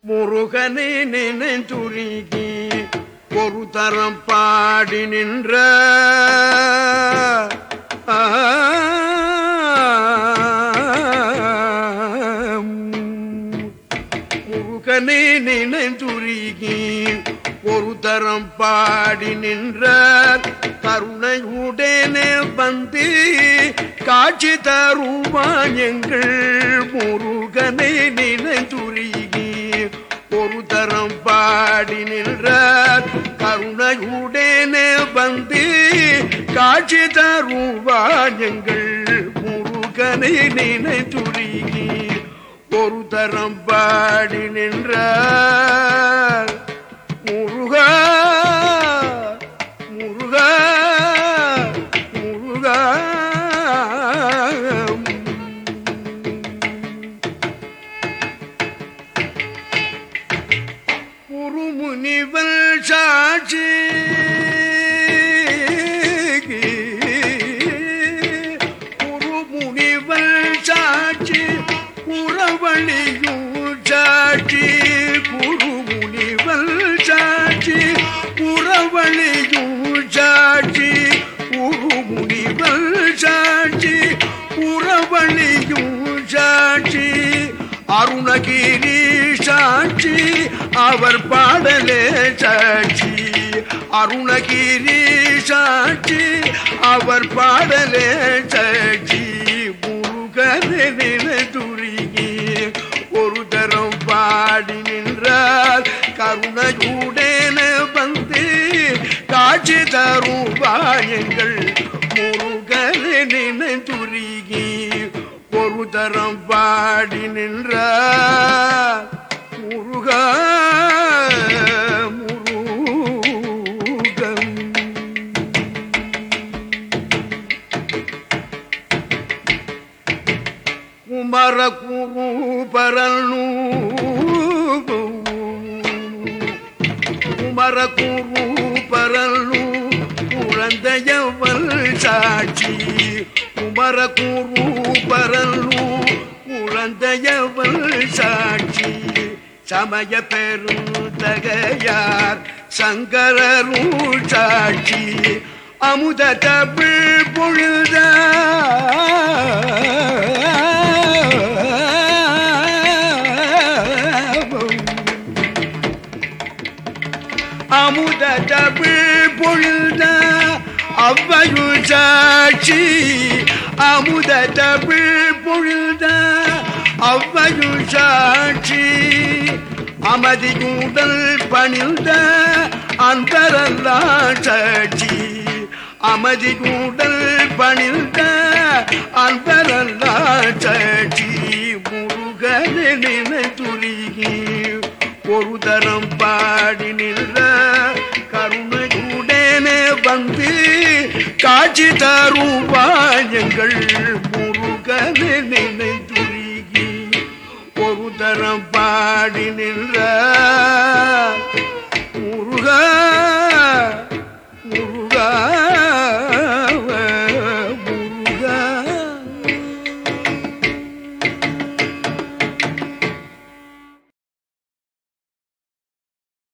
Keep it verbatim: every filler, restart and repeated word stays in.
முருகனை நினைந்துருகி ஒரு தரம் பாடி நின்ற முருகனை நினைந்துருகி ஒரு தரம் பாடி நின்ற கருணையுடனே வந்து காட்சி தருவான் எங்கள் முருகனை நினைந்துருகி ஒரு தரம் பாடி நின்ற கருணையுடனே வந்து காட்சி தருவான் எங்கள் முருகனை நினைந்துருகி ஒரு தரம் பாடி நின்ற முருகா முருகா முருகா குருமுனிவல் சாட்சி குருமுனிவல் சாட்சி குறவழியும் சாட்சி குருமுனிவல் சாட்சி குறவழியும் சாட்சி குருமுனிவல் சாட்சி குறவழியும் சாட்சி அருணகிரி சாட்சி அவர் பாடலே சாட்சி அருணகிரி சாட்சி அவர் பாடலே சாட்சி முருகனை நினைந்துருகி ஒரு தரம் பாடி நின்றார் கருணையுடனே வந்து காட்சி தருவான் எங்கள் முருகனை நினைந்துருகி ஒரு தரம் பாடி நின்றார் முருகா முருகன் குமர குரு பரனு குமர குரு பரனு குழந்தையவள் சாட்சி குமர குரு பரனு குழந்தையவள் சாட்சி சமய பெருந்தகையார் சங்கரரும் சாட்சி அமுத தமிழ் பொழுத அமுத தமிழ் பொழுத அவ்வையுள் சாட்சி அமுத தமிழ் பொழுத அவ்வையுள் சாட்சி அமதியுடல் பணிந்த அந்தரல்லா சாட்சி அமதியுடல் பணிந்த அந்தரல்லா சாட்சி முருகனை நினைந்துருகி ஒரு தரம் பாடி நின்ற கருணையுடனே வந்து காட்சி தருவான் எங்கள் முருகனை நினைந்துருகி ஒரு தரம் பாடி நின்ற